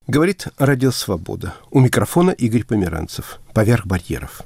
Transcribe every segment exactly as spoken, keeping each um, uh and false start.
Говорит Радио Свобода. У микрофона Игорь Померанцев. Поверх барьеров.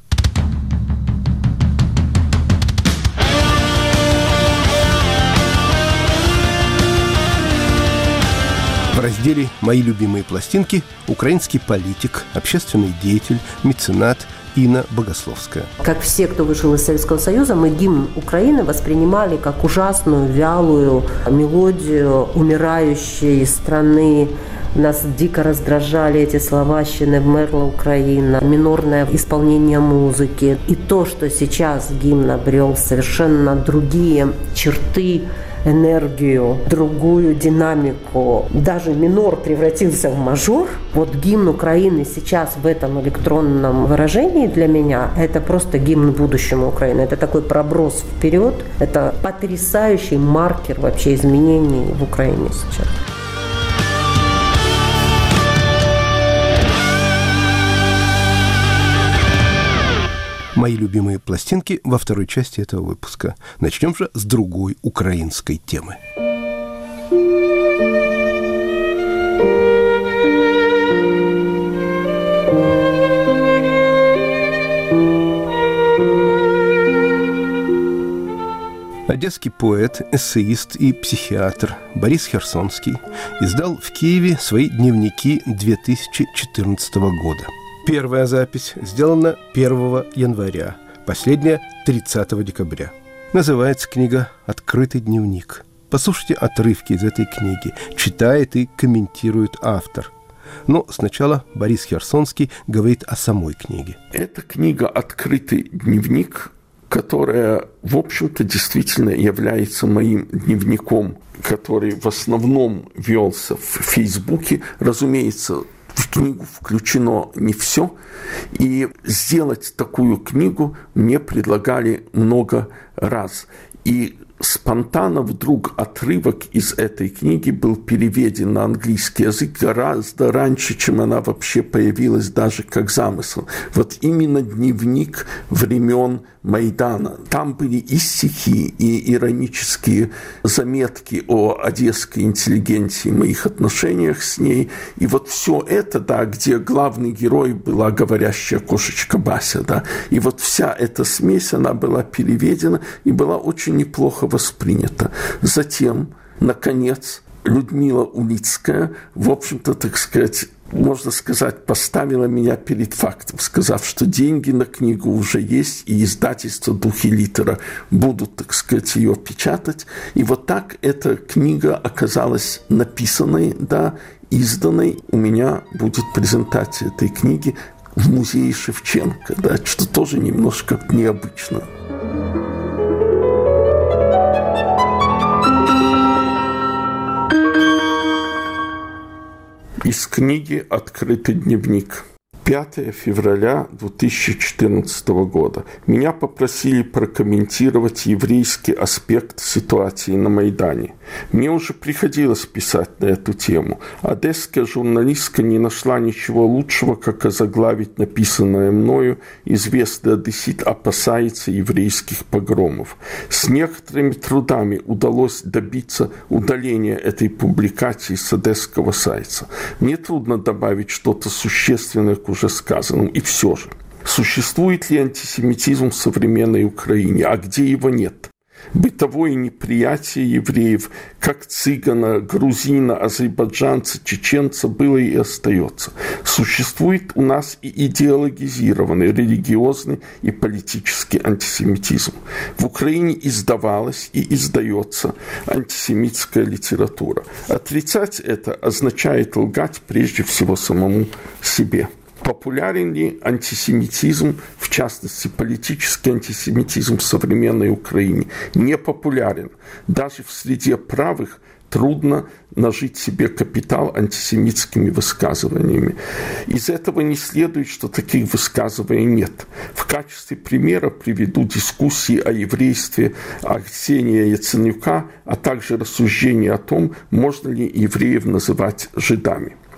В разделе «Мои любимые пластинки» украинский политик, общественный деятель, меценат Инна Богословская. Как все, кто вышел из Советского Союза, мы гимн Украины воспринимали как ужасную, вялую мелодию умирающей страны. Нас дико раздражали эти словащины «Вмерла Украина», минорное исполнение музыки. И то, что сейчас гимн обрел совершенно другие черты, энергию, другую динамику. Даже минор превратился в мажор. Вот гимн Украины сейчас в этом электронном выражении для меня – это просто гимн будущему Украины. Это такой проброс вперед. Это потрясающий маркер вообще изменений в Украине сейчас. Мои любимые пластинки во второй части этого выпуска. Начнем же с другой украинской темы. Одесский поэт, эссеист и психиатр Борис Херсонский издал в Киеве свои дневники две тысячи четырнадцатого года. Первая запись сделана первого января, последняя – тридцатого декабря. Называется книга «Открытый дневник». Послушайте отрывки из этой книги. Читает и комментирует автор. Но сначала Борис Херсонский говорит о самой книге. Эта книга «Открытый дневник», которая, в общем-то, действительно является моим дневником, который в основном велся в Фейсбуке, разумеется. В книгу включено не все, и сделать такую книгу мне предлагали много раз. И спонтанно вдруг отрывок из этой книги был переведен на английский язык гораздо раньше, чем она вообще появилась даже как замысел. Вот именно дневник времен Майдана. Там были и стихи, и иронические заметки о одесской интеллигенции, моих отношениях с ней. И вот все это, да, где главный герой была говорящая кошечка Бася, да, и вот вся эта смесь, она была переведена и была очень неплохо воспринята. Затем, наконец, Людмила Улицкая, в общем-то, так сказать, можно сказать, поставила меня перед фактом, сказав, что деньги на книгу уже есть, и издательство «Дух и литера» будут, так сказать, ее печатать. И вот так эта книга оказалась написанной, да, изданной. У меня будет презентация этой книги в музее Шевченко, да, что тоже немножко необычно. Из книги «Открытый дневник». пятого февраля две тысячи четырнадцатого года. Меня попросили прокомментировать еврейский аспект ситуации на Майдане. Мне уже приходилось писать на эту тему. Одесская журналистка не нашла ничего лучшего, как озаглавить написанное мною «Известный одессит опасается еврейских погромов». С некоторыми трудами удалось добиться удаления этой публикации с одесского сайта. Мне трудно добавить что-то существенное к уже сказанному. И все же, существует ли антисемитизм в современной Украине, а где его нет? Бытовое неприятие евреев, как цыгана, грузина, азербайджанца, чеченца, было и остается. Существует у нас и идеологизированный, религиозный и политический антисемитизм. В Украине издавалась и издается антисемитская литература. Отрицать это означает лгать прежде всего самому себе. Популярен ли антисемитизм, в частности, политический антисемитизм в современной Украине? Не популярен. Даже в среде правых трудно нажить себе капитал антисемитскими высказываниями. Из этого не следует, что таких высказываний нет. В качестве примера приведу дискуссии о еврействе Арсения Яценюка, а также рассуждения о том, можно ли евреев называть жидами.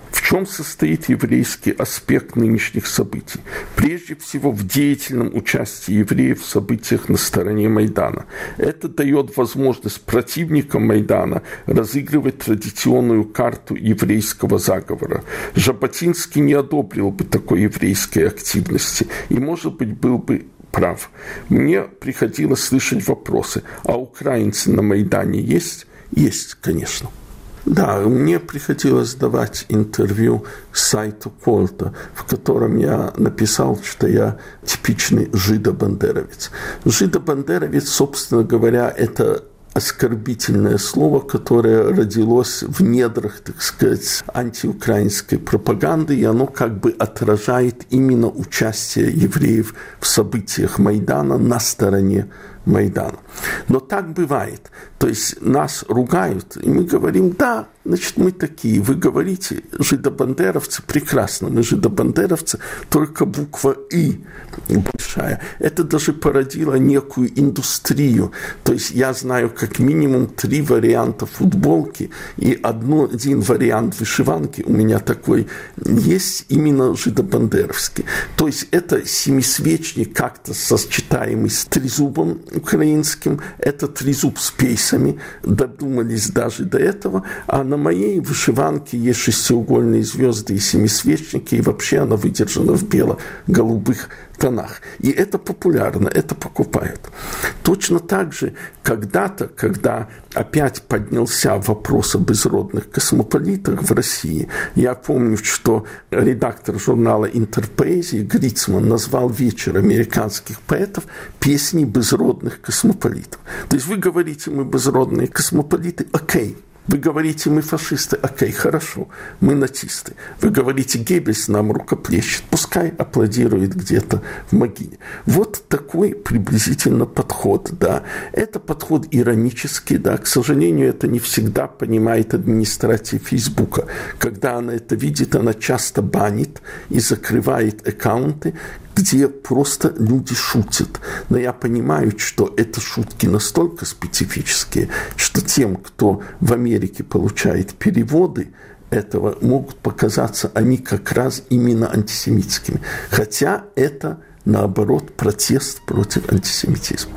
В чем состоит еврейский аспект нынешних событий? Прежде всего, в деятельном участии евреев в событиях на стороне Майдана. Это дает возможность противникам Майдана разыгрывать традиционную карту еврейского заговора. Жаботинский не одобрил бы такой еврейской активности и, может быть, был бы прав. Мне приходилось слышать вопросы: а украинцы на Майдане есть? Есть, конечно. Да, мне приходилось давать интервью сайту Кольта, в котором я написал, что я типичный жидобандеровец. Жидобандеровец, собственно говоря, это оскорбительное слово, которое родилось в недрах, так сказать, антиукраинской пропаганды, и оно как бы отражает именно участие евреев в событиях Майдана на стороне Майдана. Но так бывает. То есть нас ругают, и мы говорим: да, значит, мы такие. Вы говорите, жидобандеровцы, прекрасно, мы жидобандеровцы, только буква «и» большая. Это даже породило некую индустрию. То есть я знаю как минимум три варианта футболки, и одно, один вариант вышиванки у меня такой есть, именно жидобандеровский. То есть это семисвечник, как-то сочетаемый с трезубом украинским, это трезуб с пейсами, додумались даже до этого, а на моей вышиванке есть шестиугольные звезды и семисвечники, и вообще она выдержана в бело-голубых тонах. И это популярно, это покупают. Точно так же когда-то, когда опять поднялся вопрос об безродных космополитах в России, я помню, что редактор журнала «Интерпоэзия» Грицман назвал вечер американских поэтов песней безродных космополитов. То есть вы говорите: мы безродные космополиты, окей. Вы говорите: мы фашисты, окей, хорошо, мы нацисты. Вы говорите: Геббельс нам рукоплещет, пускай аплодирует где-то в могиле. Вот такой приблизительно подход, да. Это подход иронический, да. К сожалению, это не всегда понимает администрация Фейсбука. Когда она это видит, она часто банит и закрывает аккаунты, где просто люди шутят. Но я понимаю, что это шутки настолько специфические, что тем, кто в Америке получает переводы этого, могут показаться они как раз именно антисемитскими. Хотя это, наоборот, протест против антисемитизма.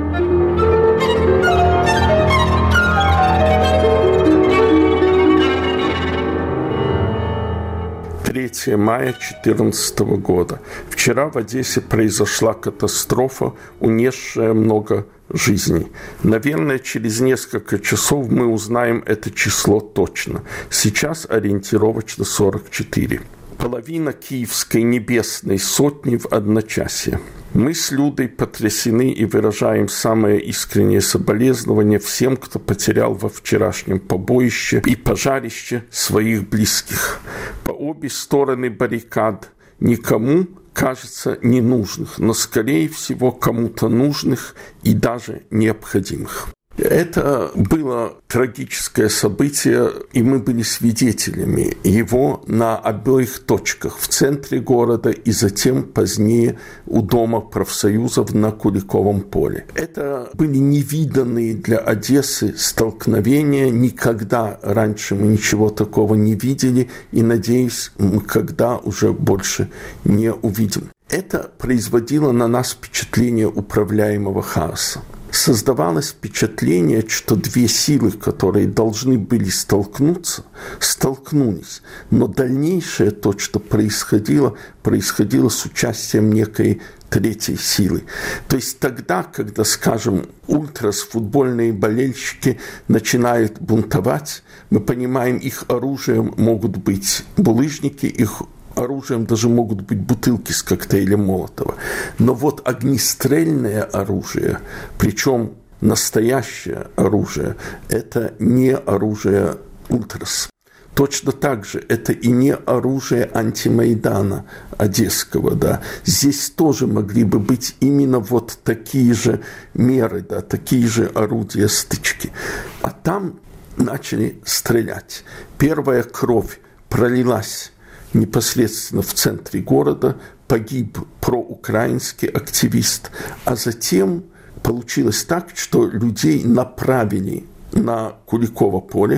третьего мая две тысячи четырнадцатого года. Вчера в Одессе произошла катастрофа, унесшая много жизней. Наверное, через несколько часов мы узнаем это число точно. Сейчас ориентировочно сорок четыре. Половина Киевской небесной сотни в одночасье. Мы с Людой потрясены и выражаем самое искреннее соболезнование всем, кто потерял во вчерашнем побоище и пожарище своих близких. По обе стороны баррикад никому, кажется, не нужных, но, скорее всего, кому-то нужных и даже необходимых. Это было трагическое событие, и мы были свидетелями его на обоих точках, в центре города и затем позднее у Дома профсоюзов на Куликовом поле. Это были невиданные для Одессы столкновения, никогда раньше мы ничего такого не видели, и, надеюсь, мы когда уже больше не увидим. Это производило на нас впечатление управляемого хаоса. Создавалось впечатление, что две силы, которые должны были столкнуться, столкнулись. Но дальнейшее то, что происходило, происходило с участием некой третьей силы. То есть тогда, когда, скажем, ультрас, футбольные болельщики начинают бунтовать, мы понимаем, их оружием могут быть булыжники, их оружием даже могут быть бутылки с коктейлем Молотова. Но вот огнестрельное оружие, причем настоящее оружие, это не оружие ультрас. Точно так же это и не оружие антимайдана одесского, да. Здесь тоже могли бы быть именно вот такие же меры, да, такие же орудия стычки. А там начали стрелять. Первая кровь пролилась непосредственно в центре города, погиб проукраинский активист, а затем получилось так, что людей направили на Куликово поле,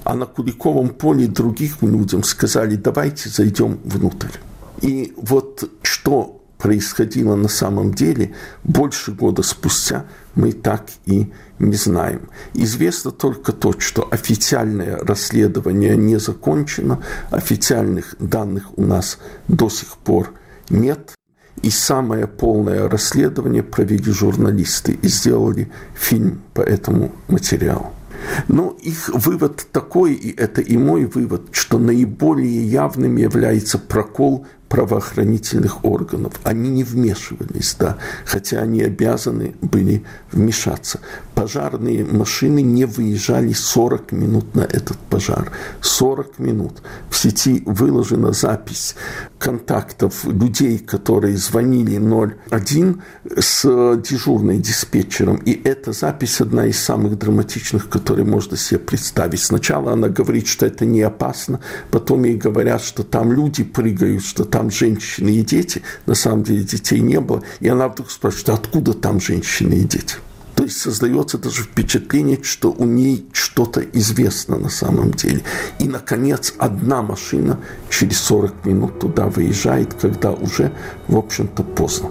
а на Куликовом поле другим людям сказали: давайте зайдем внутрь. И вот что происходило на самом деле больше года спустя, мы так и не знаем. Известно только то, что официальное расследование не закончено, официальных данных у нас до сих пор нет. И самое полное расследование провели журналисты и сделали фильм по этому материалу. Но их вывод такой, и это и мой вывод, что наиболее явным является прокол правоохранительных органов. Они не вмешивались, да, хотя они обязаны были вмешаться. Пожарные машины не выезжали сорок минут на этот пожар. сорок минут. В сети выложена запись контактов людей, которые звонили ноль один с дежурной диспетчером. И эта запись одна из самых драматичных, которые можно себе представить. Сначала она говорит, что это не опасно, потом ей говорят, что там люди прыгают, что там женщины и дети. На самом деле детей не было. И она вдруг спрашивает: откуда там женщины и дети? То есть создается даже впечатление, что у ней что-то известно на самом деле. И, наконец, одна машина через сорок минут туда выезжает, когда уже, в общем-то, поздно.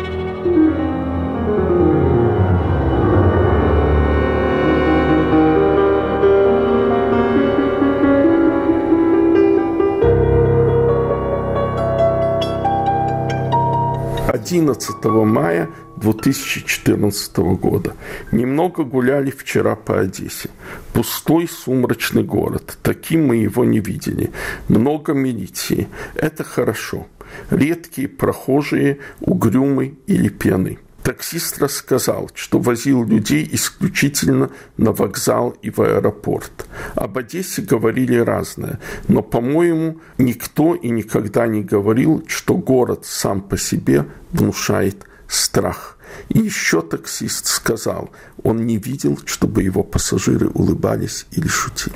одиннадцатого мая две тысячи четырнадцатого года. Немного гуляли вчера по Одессе. Пустой, сумрачный город. Таким мы его не видели. Много милиции. Это хорошо. Редкие прохожие, угрюмы или пьяны. Таксист рассказал, что возил людей исключительно на вокзал и в аэропорт. Об Одессе говорили разное, но, по-моему, никто и никогда не говорил, что город сам по себе внушает страх. И еще таксист сказал, он не видел, чтобы его пассажиры улыбались или шутили.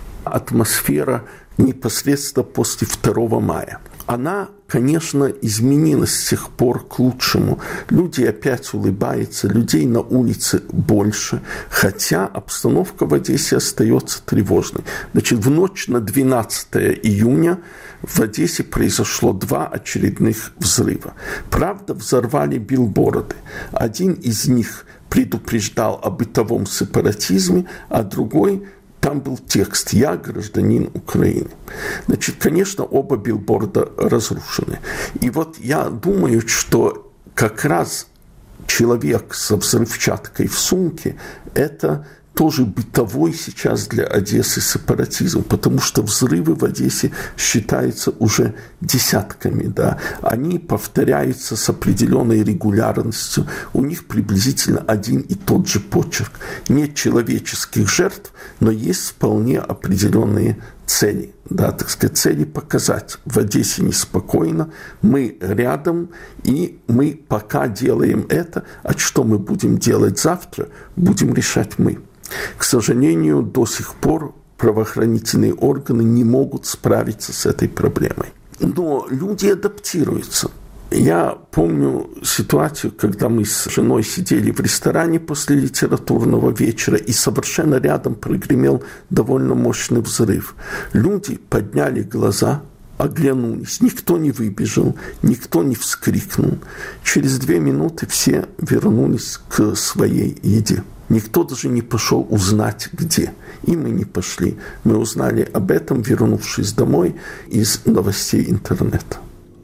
Атмосфера непосредственно после второго мая. Она, конечно, изменилась с тех пор к лучшему. Люди опять улыбаются, людей на улице больше, хотя обстановка в Одессе остается тревожной. Значит, в ночь на двенадцатое июня в Одессе произошло два очередных взрыва. Правда, взорвали билборды. Один из них предупреждал о бытовом сепаратизме, а другой... Там был текст «Я гражданин Украины». Значит, конечно, оба билборда разрушены. И вот я думаю, что как раз человек со взрывчаткой в сумке – это тоже бытовой сейчас для Одессы сепаратизм, потому что взрывы в Одессе считаются уже десятками, да. Они повторяются с определенной регулярностью, у них приблизительно один и тот же почерк. Нет человеческих жертв, но есть вполне определенные цели, да, так сказать, цели показать: в Одессе неспокойно, мы рядом, и мы пока делаем это, а что мы будем делать завтра, будем решать мы. К сожалению, до сих пор правоохранительные органы не могут справиться с этой проблемой. Но люди адаптируются. Я помню ситуацию, когда мы с женой сидели в ресторане после литературного вечера, и совершенно рядом прогремел довольно мощный взрыв. Люди подняли глаза, оглянулись. Никто не выбежал, никто не вскрикнул. Через две минуты все вернулись к своей еде. Никто даже не пошел узнать, где. И мы не пошли. Мы узнали об этом, вернувшись домой, из новостей интернета.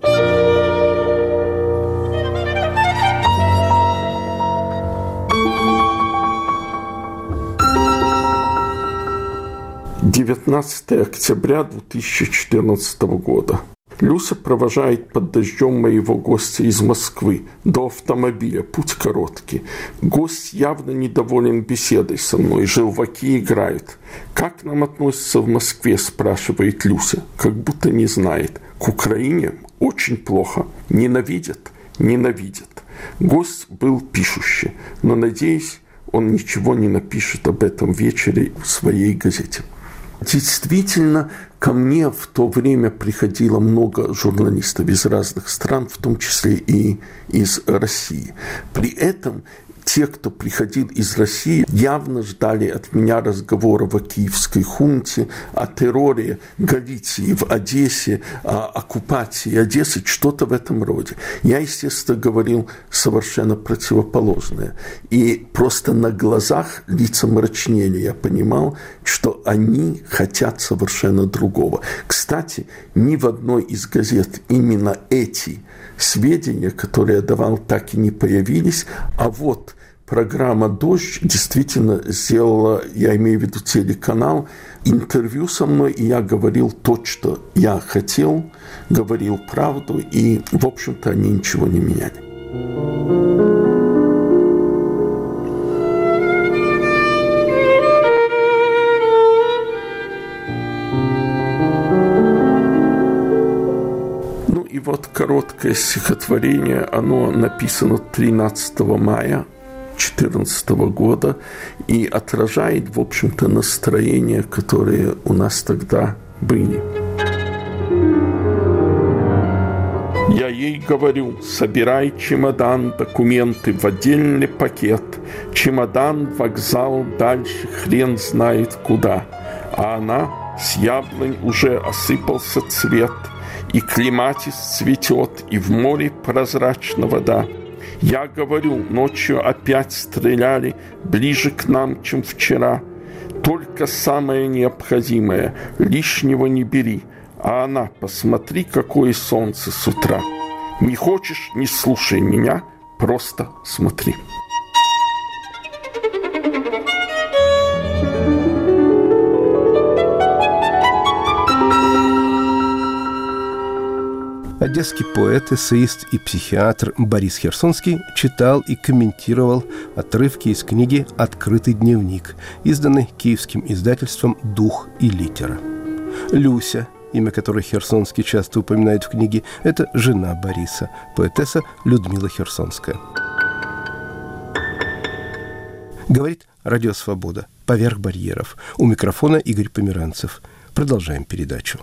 девятнадцатое октября две тысячи четырнадцатого года. Люся провожает под дождем моего гостя из Москвы до автомобиля, путь короткий. Гость явно недоволен беседой со мной, желваки играют. «Как к нам относятся в Москве?» – спрашивает Люся, как будто не знает. «К Украине очень плохо. Ненавидят?» «Ненавидят». Гость был пишущий, но, надеюсь, он ничего не напишет об этом вечере в своей газете. Действительно, ко мне в то время приходило много журналистов из разных стран, в том числе и из России. При этом те, кто приходил из России, явно ждали от меня разговоров о киевской хунте, о терроре Галиции в Одессе, о оккупации Одессы, что-то в этом роде. Я, естественно, говорил совершенно противоположное. И просто на глазах лица мрачнели. Я понимал, что они хотят совершенно другого. Кстати, ни в одной из газет именно эти сведения, которые я давал, так и не появились, а вот программа «Дождь» действительно сделала, я имею в виду телеканал, интервью со мной, и я говорил то, что я хотел, говорил правду, и, в общем-то, они ничего не меняли. Ну и вот короткое стихотворение, оно написано тринадцатого мая две тысячи четырнадцатого года и отражает, в общем-то, настроения, которые у нас тогда были. Я ей говорю: собирай чемодан, документы в отдельный пакет. Чемодан, вокзал, дальше хрен знает куда. А она: с яблонь уже осыпался цвет, и клематис цветет, и в море прозрачна вода. Я говорю: ночью опять стреляли, ближе к нам, чем вчера. Только самое необходимое, лишнего не бери. А она: посмотри, какое солнце с утра. Не хочешь — не слушай меня, просто смотри. Одесский поэт, эссеист и психиатр Борис Херсонский читал и комментировал отрывки из книги «Открытый дневник», изданной киевским издательством «Дух и литера». Люся, имя которой Херсонский часто упоминает в книге, это жена Бориса, поэтесса Людмила Херсонская. Говорит Радио Свобода. Поверх барьеров. У микрофона Игорь Померанцев. Продолжаем передачу.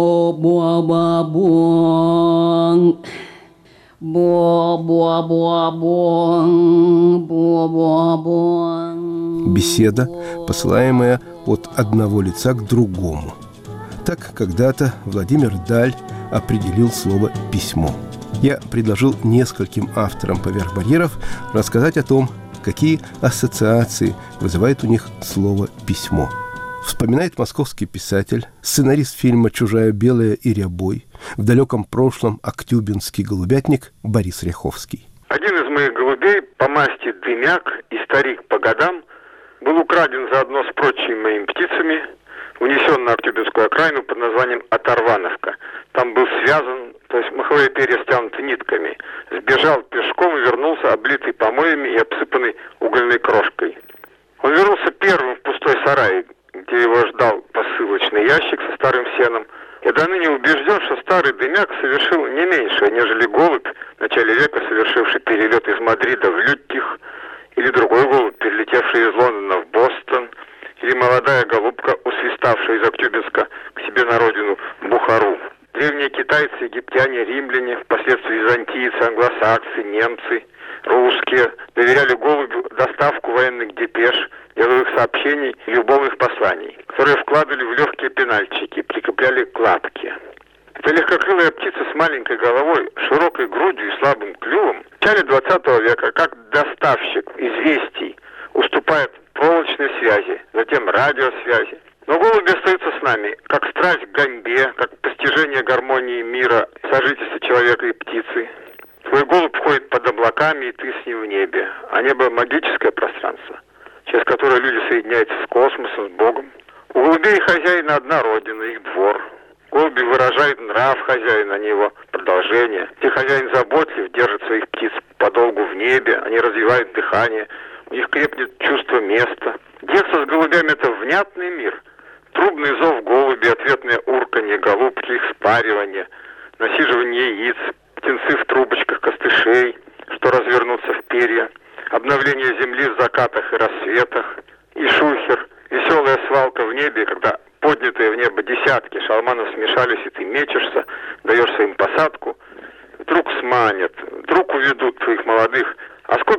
Беседа, посылаемая от одного лица к другому. Так когда-то Владимир Даль определил слово «письмо». Я предложил нескольким авторам «Поверх барьеров» рассказать о том, какие ассоциации вызывает у них слово «письмо». Вспоминает московский писатель, сценарист фильма «Чужая белая и рябой», в далеком прошлом актюбинский голубятник Борис Ряховский. Один из моих голубей по масти дымяк и старик по годам был украден заодно с прочими моими птицами, унесен на Актюбинскую окраину под названием Оторвановка. Там был связан, то есть маховые перья стянуты нитками. Сбежал пешком и вернулся, облитый помоями и обсыпанный угольной крошкой. Он вернулся первым в пустой сарай, где его ждал посылочный ящик со старым сеном. Я до ныне убежден, что старый дымяк совершил не меньше, нежели голубь, в начале века совершивший перелет из Мадрида в Лютих, или другой голубь, перелетевший из Лондона в Бостон, или молодая голубка, усвиставшая из Актюбинска к себе на родину Бухару. Древние китайцы, египтяне, римляне, впоследствии византийцы, англосаксы, немцы, русские доверяли голубю доставку военных депеш, деловых сообщений и любовных посланий, которые вкладывали в легкие пенальчики, прикрепляли к лапке. Эта легкокрылая птица с маленькой головой, широкой грудью и слабым клювом в начале двадцатого века, как доставщик известий, уступает проволочной связи, затем радиосвязи. Но голуби остаются с нами, как страсть к гоньбе, как постижение гармонии мира, сожительства человека и птицы. Твой голубь ходит под облаками, и ты с ним в небе. А небо — магическое пространство, через которое люди соединяются с космосом, с Богом. У голубей и хозяина одна родина, их двор. Голуби выражают нрав хозяина, а не его продолжение. Где хозяин заботлив, держит своих птиц подолгу в небе, они развивают дыхание, у них крепнет чувство места. Детство с голубями — это внятный мир. Трубный зов голуби, ответное урканье голубки, их спаривание, насиживание яиц, птенцы в трубочках костышей, что развернутся в перья, обновление земли в закатах и рассветах, и шухер, веселая свалка в небе, когда поднятые в небо десятки шалманов смешались, и ты мечешься, даешь им посадку, вдруг сманят, вдруг уведут твоих молодых. А сколько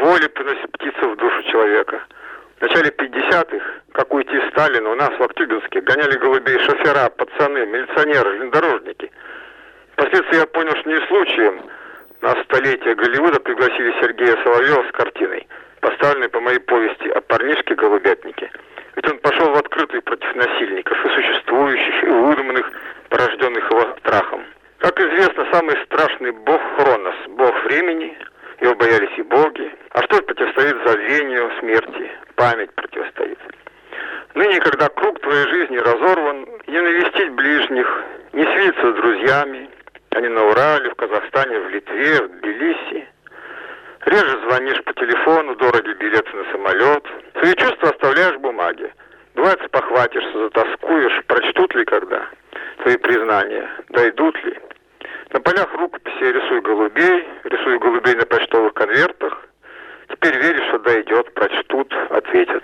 боли приносит птица в душу человека. В начале пятидесятых, как уйти Сталину, у нас в Актюбинске гоняли голубей шофера, пацаны, милиционеры, железнодорожники. Впоследствии я понял, что не случаем на столетие Голливуда пригласили Сергея Соловьева с картиной, поставленной по моей повести о парнишке-голубятнике. Ведь он пошел в открытую против насильников, и существующих, и выдуманных, порожденных его страхом. Как известно, самый страшный бог Хронос, бог времени, его боялись и боги. А что противостоит забвению, смерти? Память противостоит. Ныне, когда круг твоей жизни разорван, не навестить ближних, не свидеться с друзьями, они на Урале, в Казахстане, в Литве, в Тбилиси. Реже звонишь по телефону, дороги билеты на самолет. Свои чувства оставляешь в бумаге. Бывает, спохватишься, затоскуешь, прочтут ли когда твои признания, дойдут ли. На полях рукописи я рисую голубей, рисую голубей на почтовых конвертах. Теперь веришь, что дойдет, прочтут, ответят.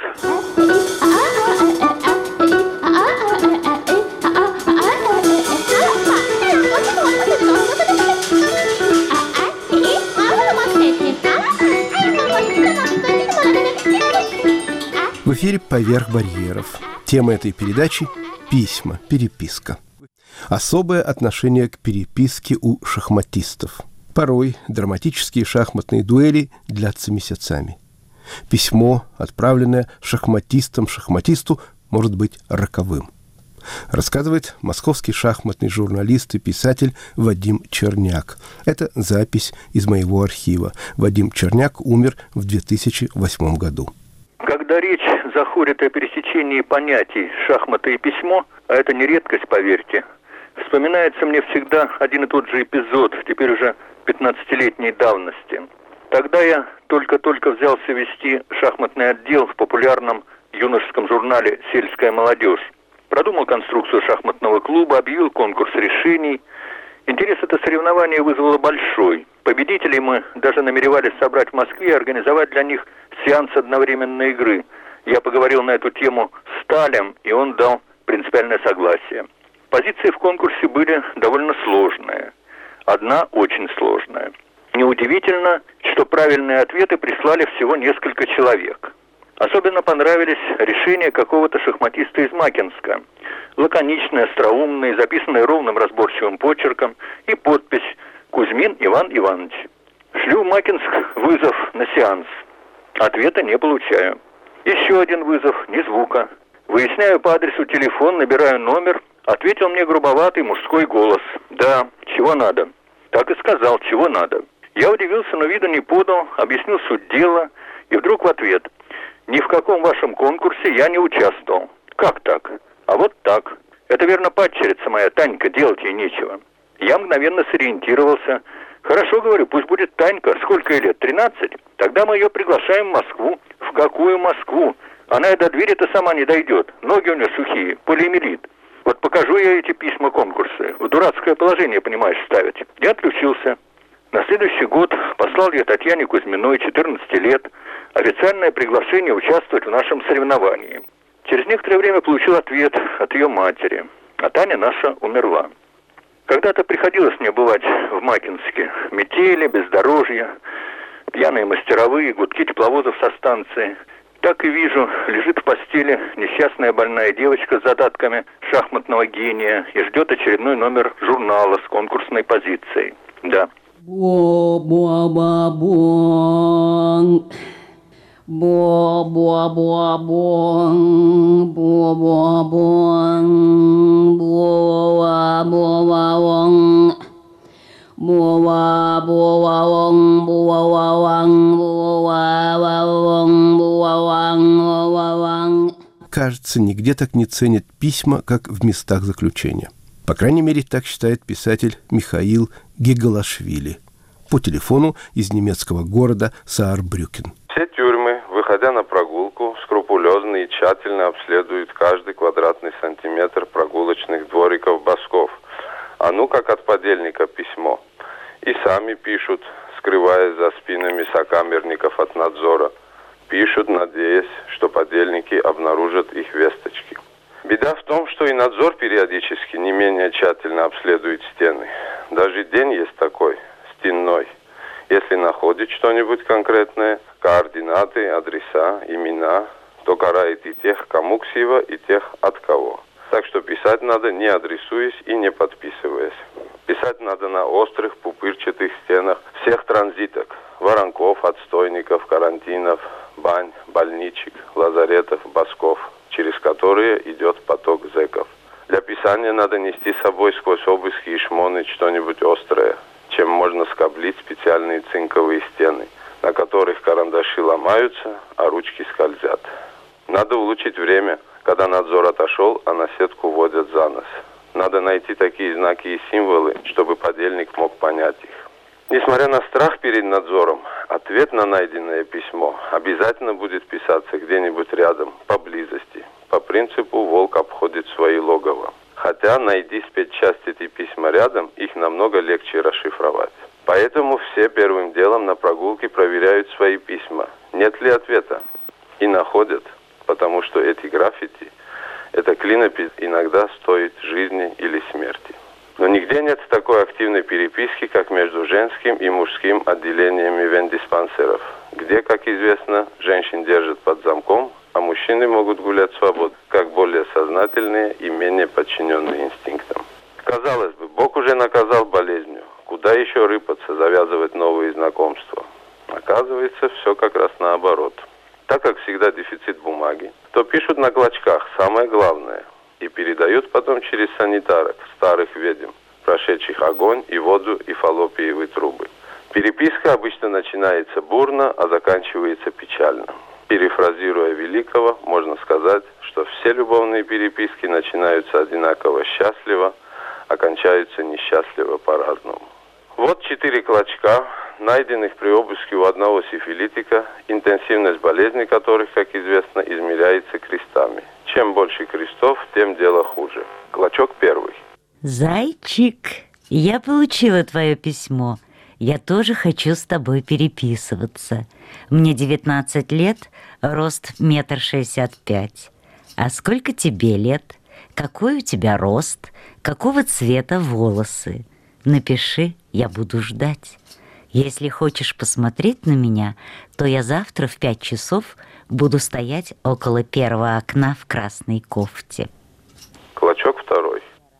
В эфире «Поверх барьеров». Тема этой передачи – письма, переписка. Особое отношение к переписке у шахматистов. Порой драматические шахматные дуэли длятся месяцами. Письмо, отправленное шахматистом шахматисту, может быть роковым. Рассказывает московский шахматный журналист и писатель Вадим Черняк. Это запись из моего архива. Вадим Черняк умер в две тысячи восьмом году. Когда речь заходит о пересечении понятий шахматы и письмо, а это не редкость, поверьте, вспоминается мне всегда один и тот же эпизод, теперь уже пятнадцатилетней давности. Тогда я только-только взялся вести шахматный отдел в популярном юношеском журнале «Сельская молодежь». Продумал конструкцию шахматного клуба, объявил конкурс решений. Интерес это соревнование вызвало большой. Победителей мы даже намеревались собрать в Москве и организовать для них сеанс одновременной игры. Я поговорил на эту тему с Талем, и он дал принципиальное согласие. Позиции в конкурсе были довольно сложные. Одна очень сложная. Неудивительно, что правильные ответы прислали всего несколько человек. Особенно понравились решения какого-то шахматиста из Макинска. Лаконичные, остроумные, записанные ровным разборчивым почерком, и подпись «Кузьмин Иван Иванович». Шлю в Макинск вызов на сеанс. Ответа не получаю. Еще один вызов, ни звука. Выясняю по адресу телефон, набираю номер. Ответил мне грубоватый мужской голос. «Да, чего надо?» Так и сказал, чего надо. Я удивился, но виду не подал, объяснил суть дела, и вдруг в ответ: «Ни в каком вашем конкурсе я не участвовал». «Как так?» «А вот так. Это верно падчерица моя, Танька, делать ей нечего». Я мгновенно сориентировался. «Хорошо, говорю, пусть будет Танька. Сколько ей лет? тринадцать? Тогда мы ее приглашаем в Москву». «В какую Москву? Она и до двери-то сама не дойдет. Ноги у нее сухие, полиэмилит. Вот покажу я эти письма конкурсы. В дурацкое положение, понимаешь, ставить». Я отключился. На следующий год послал я Татьяне Кузьминой, четырнадцати лет, официальное приглашение участвовать в нашем соревновании. Через некоторое время получил ответ от ее матери. А Таня наша умерла. Когда-то приходилось мне бывать в Макинске. Метели, бездорожье, пьяные мастеровые, гудки тепловозов со станции. Так и вижу, лежит в постели несчастная больная девочка с задатками шахматного гения и ждет очередной номер журнала с конкурсной позицией. Да. Бо-бо-ба-бон, бо-бо-ба-бон, бо-бо-бон, бо-ба-ба-бон, бо-ба-ба-бон, бо-ба-ба-бон, бо-ба-ба-бон. Кажется, нигде так не ценят письма, как в местах заключения. По крайней мере, так считает писатель Михаил Гигалашвили по телефону из немецкого города Саарбрюкен. Все тюрьмы, выходя на прогулку, скрупулезно и тщательно обследуют каждый квадратный сантиметр прогулочных двориков босков. А ну как от подельника письмо. И сами пишут, скрываясь за спинами сокамерников от надзора. Пишут, надеясь, что подельники обнаружат их весточки. Беда в том, что и надзор периодически не менее тщательно обследует стены. Даже день есть такой, стенной. Если находит что-нибудь конкретное, координаты, адреса, имена, то карает и тех, кому ксива, и тех, от кого. Так что писать надо, не адресуясь и не подписываясь. Писать надо на острых пупырчатых стенах всех транзиток. Воронков, отстойников, карантинов, бань, больничек, лазаретов, босков, через которые идет поток зэков. Для писания надо нести с собой сквозь обыски и шмоны что-нибудь острое, чем можно скоблить специальные цинковые стены, на которых карандаши ломаются, а ручки скользят. Надо улучшить время, когда надзор отошел, а на сетку водят за нос. Надо найти такие знаки и символы, чтобы подельник мог понять их. Несмотря на страх перед надзором, ответ на найденное письмо обязательно будет писаться где-нибудь рядом, поблизости. По принципу волк обходит свои логово. Хотя, найди спецчасть эти письма рядом, их намного легче расшифровать. Поэтому все первым делом на прогулке проверяют свои письма. Нет ли ответа? И находят, потому что эти граффити, эта клинопись иногда стоит жизни или смерти. Но нигде нет такой активной переписки, как между женским и мужским отделениями вендиспансеров, где, как известно, женщин держат под замком, а мужчины могут гулять свободно, как более сознательные и менее подчиненные инстинктам. Казалось бы, Бог уже наказал болезнью. Куда еще рыпаться, завязывать новые знакомства? Оказывается, все как раз наоборот. Так как всегда дефицит бумаги, то пишут на клочках самое главное и передают потом через санитарок, старых ведьм, прошедших огонь и воду и фаллопиевые трубы. Переписка обычно начинается бурно, а заканчивается печально. Перефразируя великого, можно сказать, что все любовные переписки начинаются одинаково счастливо, а кончаются несчастливо по-разному. Вот четыре клочка, найденных при обыске у одного сифилитика, интенсивность болезни которых, как известно, измеряется крестами. Чем больше крестов, тем дело хуже. Клочок первый. Зайчик, я получила твое письмо. Я тоже хочу с тобой переписываться. Мне девятнадцать лет, рост метр шестьдесят пять. А сколько тебе лет? Какой у тебя рост? Какого цвета волосы? Напиши, я буду ждать. Если хочешь посмотреть на меня, то я завтра в пять часов буду стоять около первого окна в красной кофте. Клочок второй.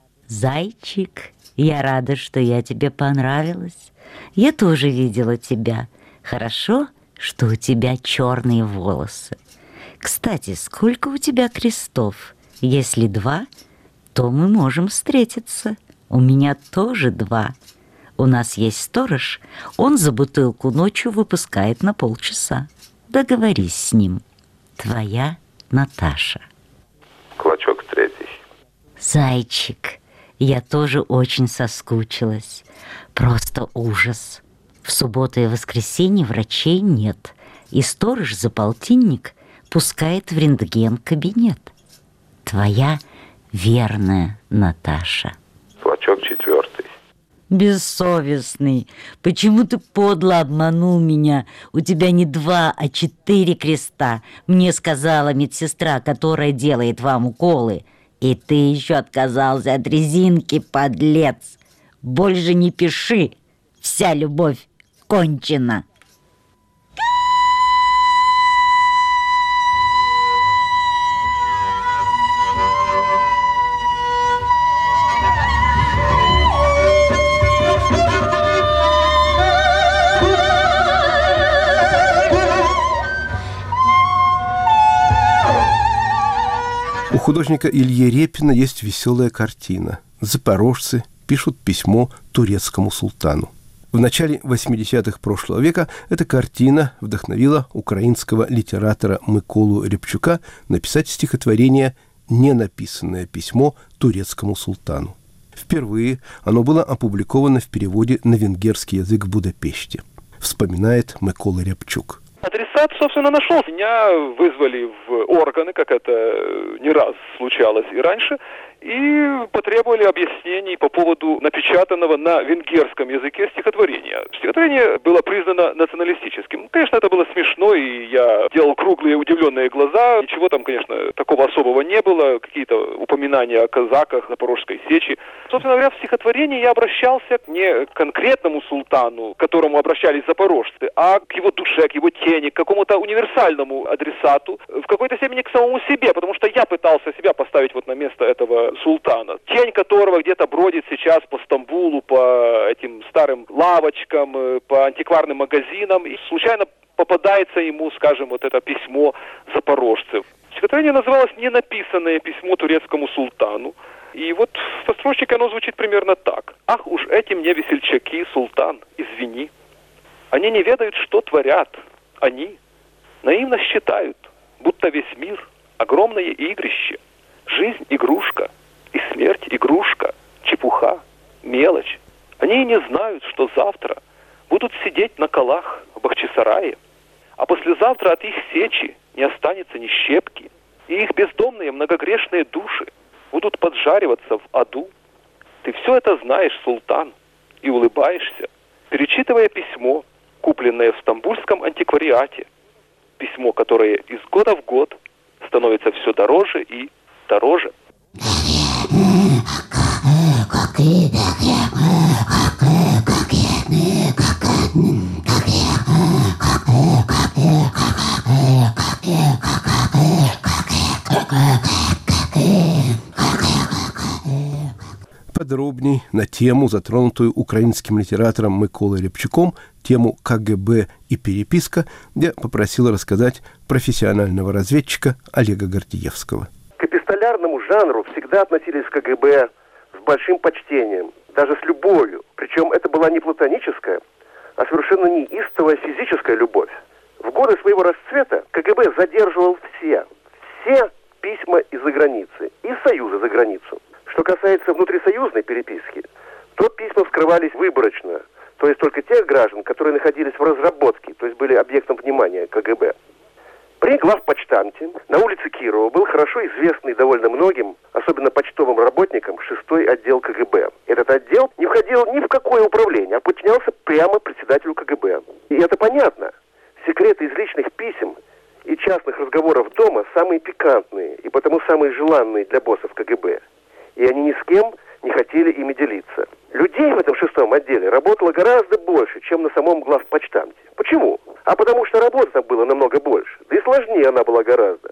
Зайчик, я рада, что я тебе понравилась. Я тоже видела тебя. Хорошо, что у тебя черные волосы. Кстати, сколько у тебя крестов? Если два, то мы можем встретиться. У меня тоже два. У нас есть сторож, он за бутылку ночью выпускает на полчаса. Договорись с ним. Твоя Наташа. Клочок третий. Зайчик, я тоже очень соскучилась. Просто ужас. В субботу и воскресенье врачей нет, и сторож за полтинник пускает в рентген-кабинет. Твоя верная Наташа. Клочок четвертый. Бессовестный, почему ты подло обманул меня? У тебя не два, а четыре креста. Мне сказала медсестра, которая делает вам уколы. И ты еще отказался от резинки, подлец. Больше не пиши. Вся любовь кончена. У художника Ильи Репина есть веселая картина. Запорожцы пишут письмо турецкому султану. В начале восьмидесятых прошлого века эта картина вдохновила украинского литератора Миколу Рябчука написать стихотворение «Ненаписанное письмо турецкому султану». Впервые оно было опубликовано в переводе на венгерский язык в Будапеште, вспоминает Микола Рябчук. Адреса результат, собственно, нашелся. Меня вызвали в органы, как это не раз случалось и раньше, и потребовали объяснений по поводу напечатанного на венгерском языке стихотворения. Стихотворение было признано националистическим. Конечно, это было смешно, и я делал круглые удивленные глаза. Ничего там, конечно, такого особого не было. Какие-то упоминания о казаках, Запорожской сечи. Собственно говоря, в стихотворении я обращался не к конкретному султану, к которому обращались запорожцы, а к его душе, к его тени, к какому-то универсальному адресату, в какой-то степени к самому себе, потому что я пытался себя поставить вот на место этого султана, тень которого где-то бродит сейчас по Стамбулу, по этим старым лавочкам, по антикварным магазинам, и случайно попадается ему, скажем, вот это письмо запорожцев. Стихотворение называлось «Ненаписанное письмо турецкому султану». И вот в построчнике оно звучит примерно так. «Ах уж эти мне весельчаки, султан, извини. Они не ведают, что творят. Они наивно считают, будто весь мир — огромное игрище. Жизнь — игрушка, и смерть — игрушка, чепуха, мелочь. Они и не знают, что завтра будут сидеть на колах в Бахчисарае, а послезавтра от их сечи не останется ни щепки, и их бездомные многогрешные души будут поджариваться в аду. Ты все это знаешь, султан, и улыбаешься, перечитывая письмо, купленное в стамбульском антиквариате. Письмо, которое из года в год становится все дороже и дороже». Подробней на тему, затронутую украинским литератором Миколой Рябчуком, тему ка гэ бэ и переписка, я попросил рассказать профессионального разведчика Олега Гордеевского. К эпистолярному жанру всегда относились в ка гэ бэ с большим почтением, даже с любовью. Причем это была не платоническая, а совершенно неистовая физическая любовь. В годы своего расцвета ка гэ бэ задерживал все, все письма из-за границы, из Союза за границу. Что касается внутрисоюзной переписки, то письма вскрывались выборочно, то есть только тех граждан, которые находились в разработке, то есть были объектом внимания ка гэ бэ. При главпочтамте на улице Кирова был хорошо известный довольно многим, особенно почтовым работникам, шестой отдел ка гэ бэ. Этот отдел не входил ни в какое управление, а подчинялся прямо председателю ка гэ бэ. И это понятно. Секреты из личных писем и частных разговоров дома самые пикантные и потому самые желанные для боссов ка гэ бэ. И они ни с кем не хотели ими делиться. Людей в этом шестом отделе работало гораздо больше, чем на самом главпочтамте. Почему? А потому что работы там было намного больше. Да и сложнее она была гораздо.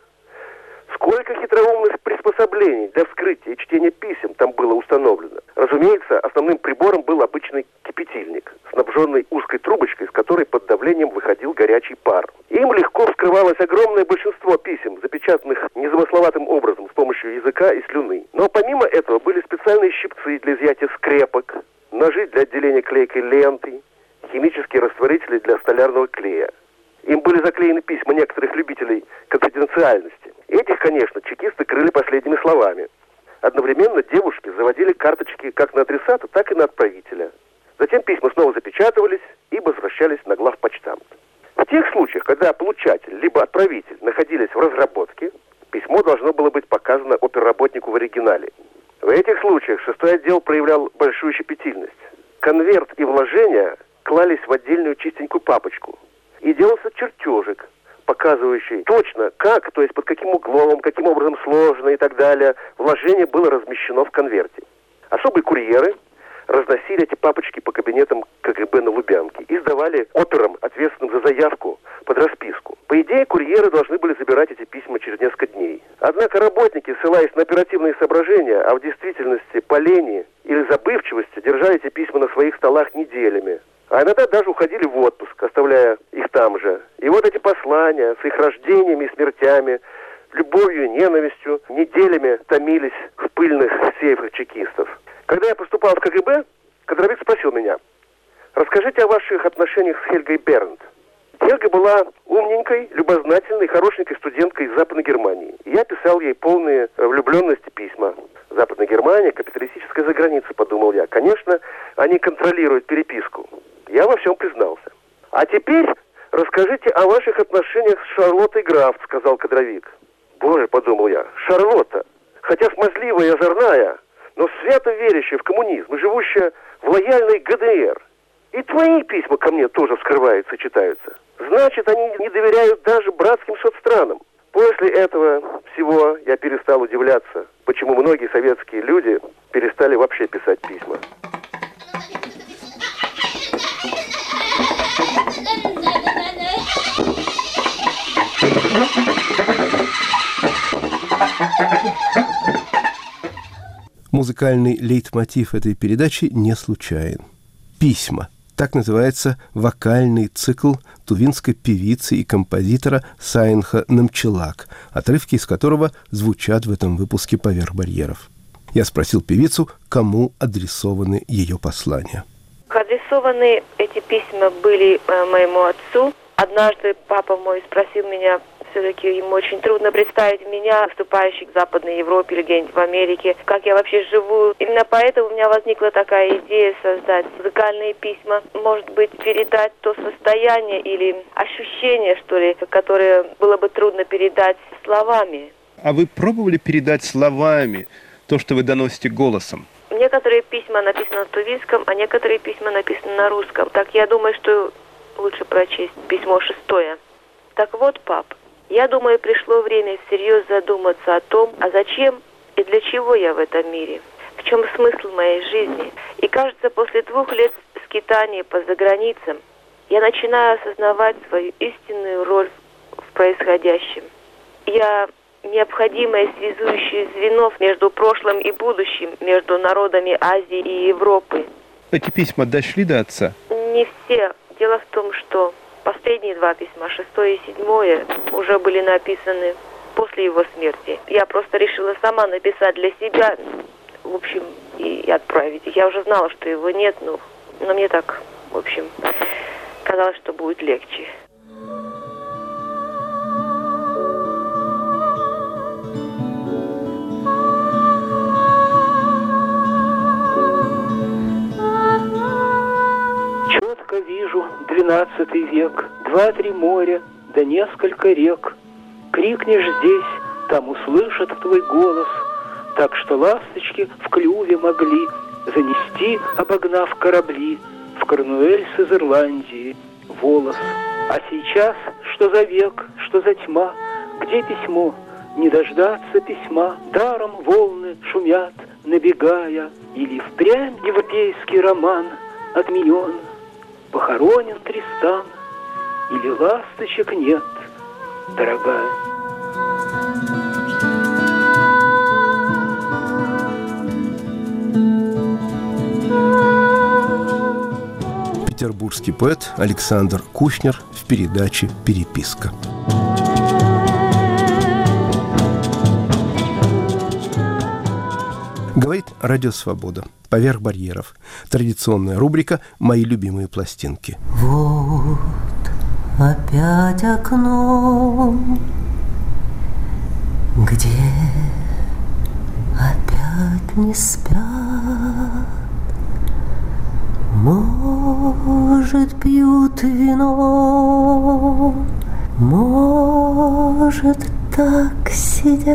Сколько хитроумных приспособлений для вскрытия и чтения писем там было установлено. Разумеется, основным прибором был обычный кипятильник, снабженный узкой трубочкой, с которой под давлением выходил горячий пар. Им легко вскрывалось огромное большинство писем, запечатанных незамысловатым образом с помощью языка и слюны. Но помимо этого были специальные щипцы для изъятия скрепок, ножи для отделения клейкой ленты, химические растворители для столярного клея. Им были заклеены письма некоторых любителей конфиденциальности. Этих, конечно, чекисты крыли последними словами. Одновременно девушки заводили карточки как на адресата, так и на отправителя. Затем письма снова запечатывались и возвращались на главпочтамт. В тех случаях, когда получатель либо отправитель находились в разработке, письмо должно было быть показано оперработнику в оригинале. В этих случаях шестой отдел проявлял большую щепетильность. Конверт и вложения клались в отдельную чистенькую папочку. И делался чертежик, показывающий точно как, то есть под каким углом, каким образом сложено и так далее, вложение было размещено в конверте. Особые курьеры разносили эти папочки по кабинетам ка гэ бэ на Лубянке и сдавали операм, ответственным за заявку, под расписку. По идее, курьеры должны были забирать эти письма через несколько дней. Однако работники, ссылаясь на оперативные соображения, а в действительности по лени или забывчивости, держали эти письма на своих столах неделями. А иногда даже уходили в отпуск, оставляя их там же. И вот эти послания с их рождениями и смертями, любовью и ненавистью, неделями томились в пыльных сейфах чекистов. Когда я поступал в ка гэ бэ, кадровик спросил меня: «Расскажите о ваших отношениях с Хельгой Бернт». Хельга была умненькой, любознательной, хорошенькой студенткой из Западной Германии. И я писал ей полные влюбленности письма. Западная Германия, капиталистическая заграница, подумал я. Конечно, они контролируют переписку. Я во всем признался. А теперь «Расскажите о ваших отношениях с Шарлоттой Графт», — сказал кадровик. «Боже», — подумал я, — «Шарлотта, хотя смазливая и озорная, но свято верящая в коммунизм и живущая в лояльной ГДР. И твои письма ко мне тоже вскрываются и читаются. Значит, они не доверяют даже братским соцстранам». После этого всего я перестал удивляться, почему многие советские люди перестали вообще писать письма. Музыкальный лейтмотив этой передачи не случайен. «Письма». Так называется вокальный цикл тувинской певицы и композитора Сайнха Намчилак, отрывки из которого звучат в этом выпуске «Поверх барьеров». Я спросил певицу, кому адресованы ее послания. Адресованы эти письма были моему отцу. Однажды папа мой спросил меня, все-таки ему очень трудно представить меня, выступающих в Западной Европе или где-нибудь в Америке, как я вообще живу. Именно поэтому у меня возникла такая идея создать музыкальные письма, может быть, передать то состояние или ощущение, что ли, которое было бы трудно передать словами. А вы пробовали передать словами то, что вы доносите голосом? Некоторые письма написаны на тувинском, а некоторые письма написаны на русском. Так я думаю, что лучше прочесть письмо шестое. Так вот, пап, я думаю, пришло время всерьез задуматься о том, а зачем и для чего я в этом мире, в чем смысл моей жизни. И кажется, после двух лет скитания по заграницам я начинаю осознавать свою истинную роль в происходящем. Я необходимое связующее звено между прошлым и будущим, между народами Азии и Европы. Эти письма дошли до отца? Не все. Дело в том, что последние два письма, шестое и седьмое, уже были написаны после его смерти. Я просто решила сама написать для себя, в общем, и отправить. Я уже знала, что его нет, но, но мне так, в общем, казалось, что будет легче. Четко вижу двенадцатый век, два-три моря, да несколько рек. Крикнешь здесь, там услышат твой голос, так что ласточки в клюве могли занести, обогнав корабли, в Корнуэльс из Ирландии волос. А сейчас, что за век, что за тьма, где письмо? Не дождаться письма, даром волны шумят, набегая, или впрямь европейский роман отменен, похоронен Тристан, или ласточек нет, дорогая. Петербургский поэт Александр Кушнер в передаче «Переписка». Говорит Радио Свобода. Поверх барьеров. Традиционная рубрика «Мои любимые пластинки». Вот опять окно, где опять не спят. Может, пьют вино, может, так сидят.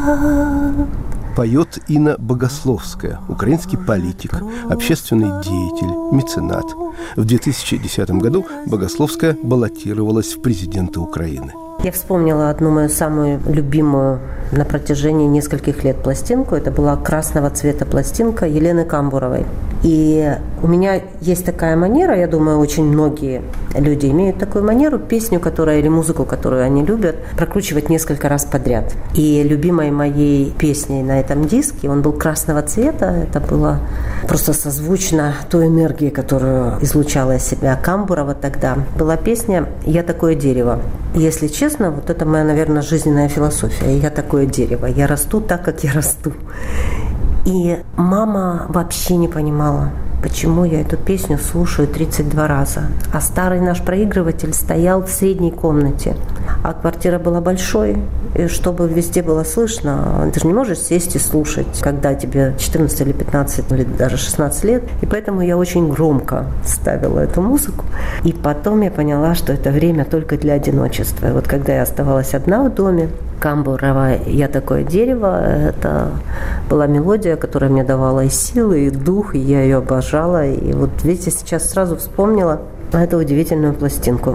Поет Инна Богословская, украинский политик, общественный деятель, меценат. В две тысячи десятом году Богословская баллотировалась в президенты Украины. Я вспомнила одну мою самую любимую на протяжении нескольких лет пластинку. Это была красного цвета пластинка Елены Камбуровой. И у меня есть такая манера, я думаю, очень многие люди имеют такую манеру, песню, которая или музыку, которую они любят, прокручивать несколько раз подряд. И любимой моей песней на этом диске, он был красного цвета, это было просто созвучно той энергии, которую излучала из себя Камбурова тогда, была песня «Я такое дерево». Если честно, вот это моя, наверное, жизненная философия. Я такое дерево, я расту так, как я расту. И мама вообще не понимала. почему я эту песню слушаю тридцать два раза. А старый наш проигрыватель стоял в средней комнате, а квартира была большой, и чтобы везде было слышно, ты же не можешь сесть и слушать, когда тебе четырнадцать или пятнадцать, или даже шестнадцать лет. И поэтому я очень громко ставила эту музыку. И потом я поняла, что это время только для одиночества. И вот когда я оставалась одна в доме, Камбурова «Я такое дерево» – это была мелодия, которая мне давала и силы, и дух, и я ее обожала. И вот, видите, сейчас сразу вспомнила эту удивительную пластинку.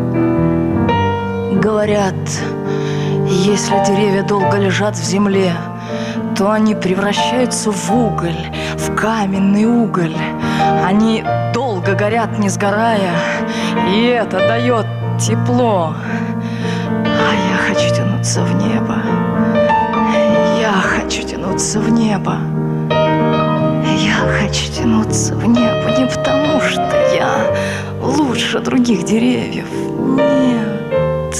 Говорят, если деревья долго лежат в земле, то они превращаются в уголь, в каменный уголь. Они долго горят, не сгорая, и это дает тепло. А я хочу тянуться в небо. Я хочу тянуться в небо. Я хочу тянуться в небо не потому, что я лучше других деревьев. Нет.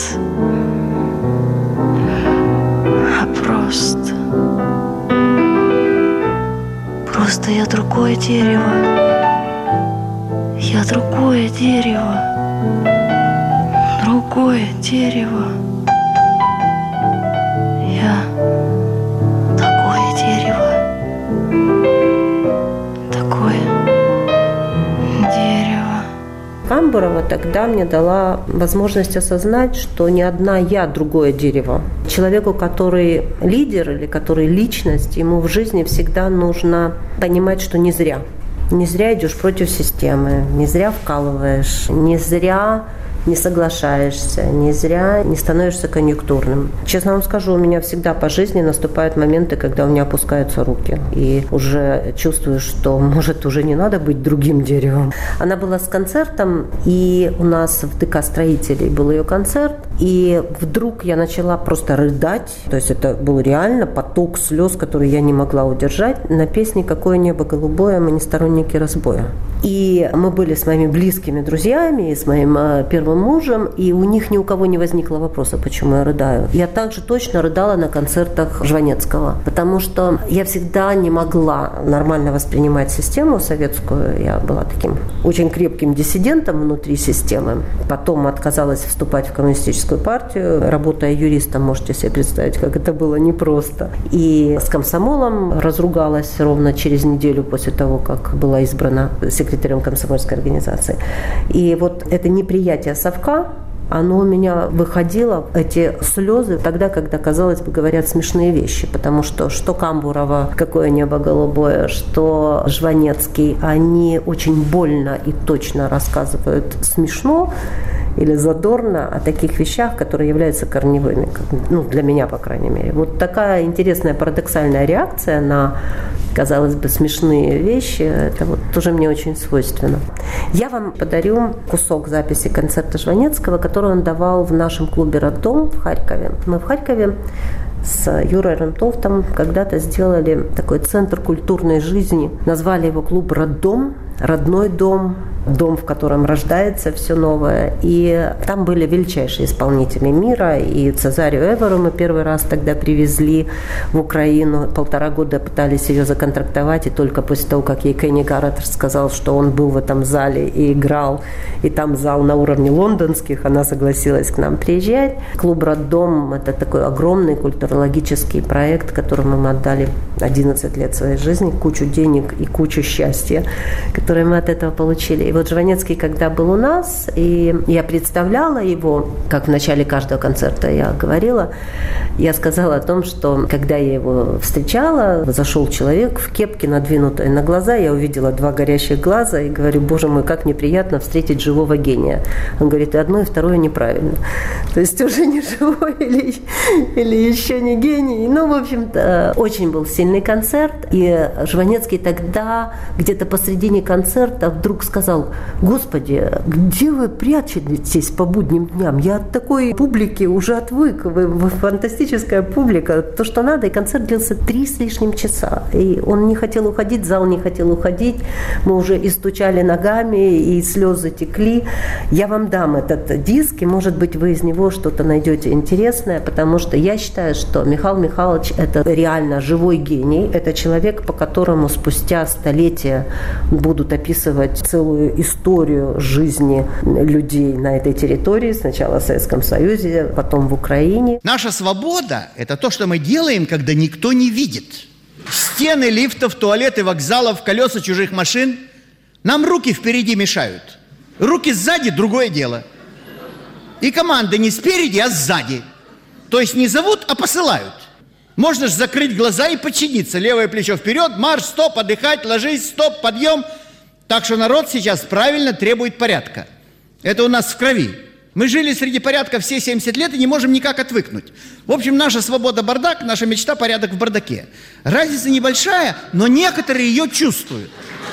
А просто... Просто я другое дерево. Я другое дерево. Другое дерево. Я такое дерево. Такое дерево. Камбурова тогда мне дала возможность осознать, что не одна я другое дерево. Человеку, который лидер или который личность, ему в жизни всегда нужно понимать, что не зря. Не зря идешь против системы, не зря вкалываешь, не зря не соглашаешься, не зря не становишься конъюнктурным. Честно вам скажу, у меня всегда по жизни наступают моменты, когда у меня опускаются руки. И уже чувствую, что, может, уже не надо быть другим деревом. Она была с концертом, и у нас в ДК строителей был ее концерт. И вдруг я начала просто рыдать. То есть это был реально поток слез, который я не могла удержать, на песне «Какое небо голубое, мы не сторонники разбоя». И мы были с моими близкими друзьями, и с моим первым мужем, и у них ни у кого не возникло вопроса, почему я рыдаю. Я также точно рыдала на концертах Жванецкого, потому что я всегда не могла нормально воспринимать систему советскую. Я была таким очень крепким диссидентом внутри системы. Потом отказалась вступать в коммунистическую партию. Работая юристом, можете себе представить, как это было непросто. И с комсомолом разругалась ровно через неделю после того, как была избрана секретарем комсомольской организации. И вот это неприятие совка, оно у меня выходило, эти слезы, тогда, когда, казалось бы, говорят смешные вещи, потому что что Камбурова «Какое небо голубое», что Жванецкий, они очень больно и точно рассказывают смешно или задорно о таких вещах, которые являются корневыми, ну, для меня, по крайней мере. Вот такая интересная парадоксальная реакция на, казалось бы, смешные вещи, это вот тоже мне очень свойственно. Я вам подарю кусок записи концерта Жванецкого, который он давал в нашем клубе «Роддом» в Харькове. Мы в Харькове с Юрой Рентовтом когда-то сделали такой центр культурной жизни. Назвали его клуб «Роддом», родной дом, дом, в котором рождается все новое. И там были величайшие исполнители мира. И Цезарию Эвору мы первый раз тогда привезли в Украину. Полтора года пытались ее законтрактовать. И только после того, как ей Кенни Гаррет сказал, что он был в этом зале и играл, и там зал на уровне лондонских, она согласилась к нам приезжать. Клуб «Роддом» – это такой огромный культурологический проект, которому мы отдали одиннадцать лет своей жизни, кучу денег и кучу счастья, которые мы от этого получили. И вот Жванецкий, когда был у нас, и я представляла его, как в начале каждого концерта я говорила, я сказала о том, что когда я его встречала, зашел человек в кепке, надвинутой на глаза, я увидела два горящих глаза и говорю: боже мой, как неприятно встретить живого гения. Он говорит: и одно, и второе неправильно. То есть уже не живой или, или еще не гений. Ну, в общем-то, очень был сильный концерт, и Жванецкий тогда где-то посредине концерта вдруг сказал: сказал: «Господи, где вы прячетесь по будним дням? Я от такой публики уже отвык. Вы, вы фантастическая публика. То, что надо». И концерт длился три с лишним часа. И он не хотел уходить, зал не хотел уходить. Мы уже и стучали ногами, и слезы текли. Я вам дам этот диск, и, может быть, вы из него что-то найдете интересное, потому что я считаю, что Михаил Михайлович – это реально живой гений. Это человек, по которому спустя столетия будут описывать целую историю жизни людей на этой территории. Сначала в Советском Союзе, потом в Украине. Наша свобода – это то, что мы делаем, когда никто не видит. Стены лифтов, туалеты, вокзалов, колеса чужих машин. Нам руки впереди мешают. Руки сзади – другое дело. И команды не спереди, а сзади. То есть не зовут, а посылают. Можно же закрыть глаза и подчиниться. Левое плечо вперед, марш, стоп, отдыхать, ложись, стоп, подъем. Так что народ сейчас правильно требует порядка. Это у нас в крови. Мы жили среди порядка все семьдесят лет и не можем никак отвыкнуть. В общем, наша свобода – бардак, наша мечта – порядок в бардаке. Разница небольшая, но некоторые ее чувствуют.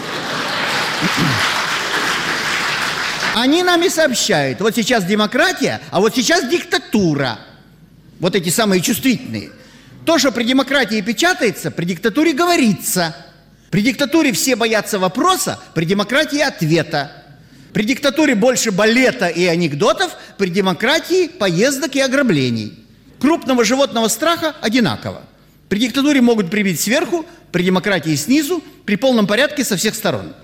Они нам и сообщают: вот сейчас демократия, а вот сейчас диктатура. Вот эти самые чувствительные. То, что при демократии печатается, при диктатуре говорится. При диктатуре все боятся вопроса, при демократии ответа. При диктатуре больше балета и анекдотов, при демократии поездок и ограблений. Крупного животного страха одинаково. При диктатуре могут прибить сверху, при демократии снизу, при полном порядке со всех сторон.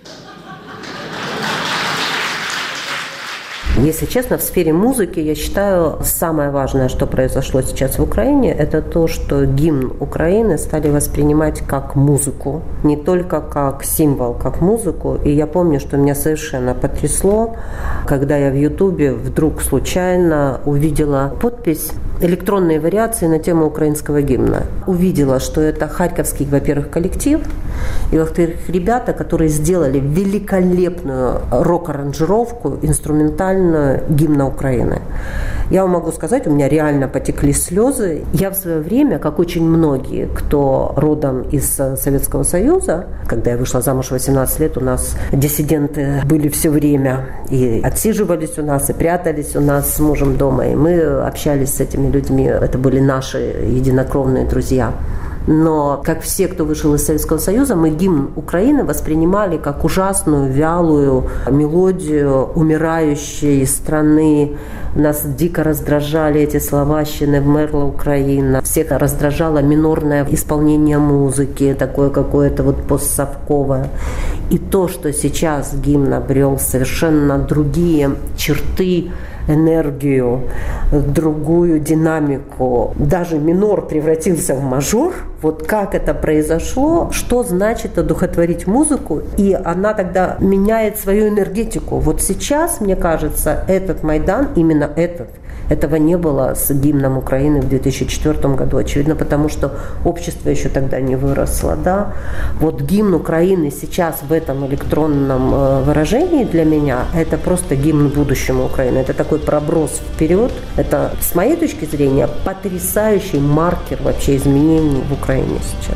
Если честно, в сфере музыки, я считаю, самое важное, что произошло сейчас в Украине, это то, что гимн Украины стали воспринимать как музыку, не только как символ, как музыку. И я помню, что меня совершенно потрясло, когда я в Ютубе вдруг случайно увидела подпись «Электронные вариации на тему украинского гимна». Увидела, что это харьковский, во-первых, коллектив, и, во-вторых, ребята, которые сделали великолепную рок-аранжировку, инструментальную, гимна Украины. Я вам могу сказать, у меня реально потекли слезы. Я в свое время, как очень многие, кто родом из Советского Союза, когда я вышла замуж в восемнадцать лет, у нас диссиденты были все время и отсиживались у нас, и прятались у нас с мужем дома, и мы общались с этими людьми. Это были наши единокровные друзья. Но, как все, кто вышел из Советского Союза, мы гимн Украины воспринимали как ужасную, вялую мелодию умирающей страны. Нас дико раздражали эти слова «Ще вмерла Украина». Всех раздражало минорное исполнение музыки, такое какое-то вот постсовковое. И то, что сейчас гимн обрел совершенно другие черты, энергию, другую динамику. Даже минор превратился в мажор. Вот как это произошло, что значит одухотворить музыку, и она тогда меняет свою энергетику. Вот сейчас, мне кажется, этот Майдан, именно этот, этого не было с гимном Украины в две тысячи четвёртом году, очевидно, потому что общество еще тогда не выросло, да. Вот гимн Украины сейчас в этом электронном выражении для меня это просто гимн будущему Украины. Это такой проброс вперед. Это, с моей точки зрения, потрясающий маркер вообще изменений в Украине сейчас.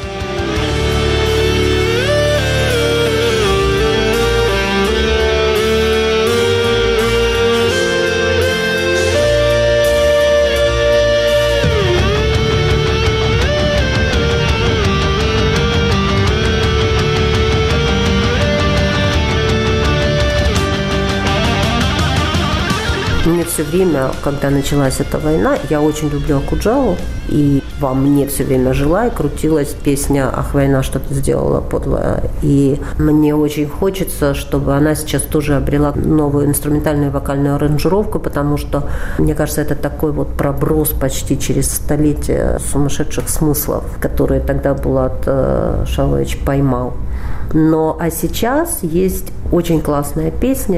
Мне все время, когда началась эта война, я очень люблю Акуджаву, и во мне все время жила и крутилась песня «Ах, война, что ты сделала, подлая». И мне очень хочется, чтобы она сейчас тоже обрела новую инструментальную вокальную аранжировку, потому что, мне кажется, это такой вот проброс почти через столетие сумасшедших смыслов, которые тогда Булат Шалович поймал. Но а сейчас есть очень классная песня «Все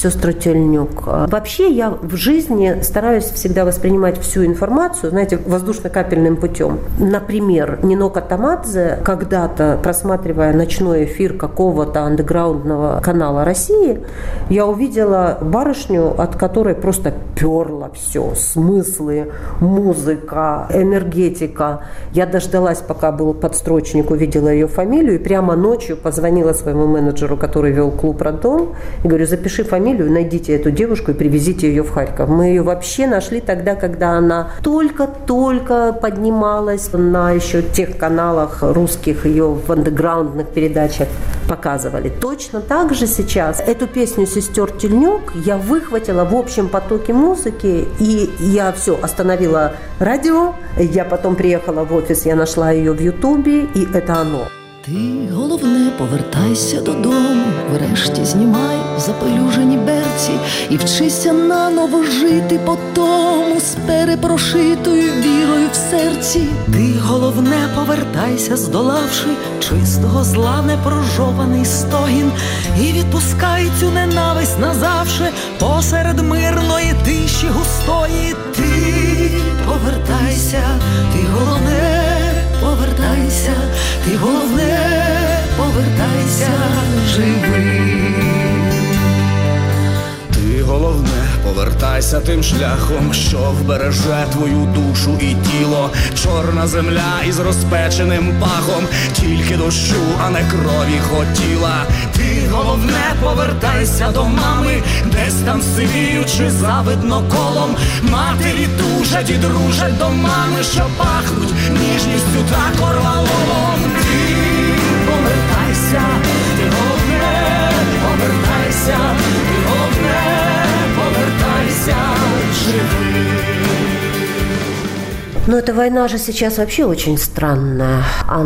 сестры Тельнюк. Вообще я в жизни стараюсь всегда воспринимать всю информацию, знаете, воздушно-капельным путем. Например, Нино Катамадзе, когда-то просматривая ночной эфир какого-то андеграундного канала России, я увидела барышню, от которой просто перло все. Смыслы, музыка, энергетика. Я дождалась, пока был подстрочник, увидела ее фамилию, и прямо ночью позвонила своему менеджеру, который вел клуб «Роддом», и говорю, запиши фамилию, найдите эту девушку и привезите ее в Харьков. Мы ее вообще нашли тогда, когда она только-только поднималась на еще тех каналах русских, ее в андеграундных передачах показывали. Точно так же сейчас эту песню сестер Тельнюк я выхватила в общем потоке музыки, и я все остановила радио, я потом приехала в офис, я нашла ее в Ютубе, и это оно. Ти, головне, повертайся додому, врешті знімай запелюжені берці і вчися наново жити по тому з перепрошитою вірою в серці. Ти, головне, повертайся, здолавши чистого зла непрожований стогін, і відпускай цю ненависть назавше посеред мирної тиші густої. Ти, повертайся, ти, головне, повертайся, ти, головне, повертайся живий. Ти, головне, повертайся тим шляхом, що вбереже твою душу і тіло. Чорна земля із розпеченим пахом, тільки дощу, а не крові хотіла. Ти, головне, повертайся до мами, десь там сивіючи завидно колом. Матері тужать і дружать до мами, що пахнуть ніжністю та корвалолом. Ти, повертайся, ти, головне, повертайся, ти, головне, повертайся живий. Но эта война же сейчас вообще очень странная.